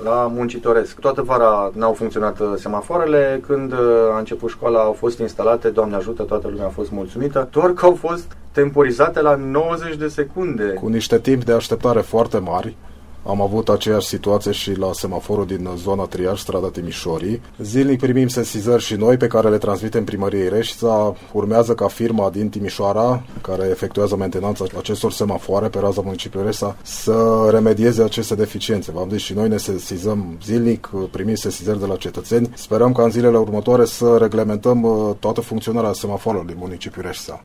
la Muncitoresc. Toată vara n-au funcționat semafoarele, când a început școala au fost instalate, Doamne ajută, toată lumea a fost mulțumită, doar că au fost temporizate la 90 de secunde. Cu niște timp de așteptare foarte mari. Am avut aceeași situație și la semaforul din zona Triaș, strada Timișorii. Zilnic primim sesizări și noi pe care le transmitem primăriei Reșița. Urmează ca firma din Timișoara, care efectuează mentenanța acestor semafoare pe raza municipiului Reșița, să remedieze aceste deficiențe. V-am zis, și noi ne sesizăm zilnic, primim sesizări de la cetățeni. Sperăm ca în zilele următoare să reglementăm toată funcționarea semafoarelor din municipiul Reșița.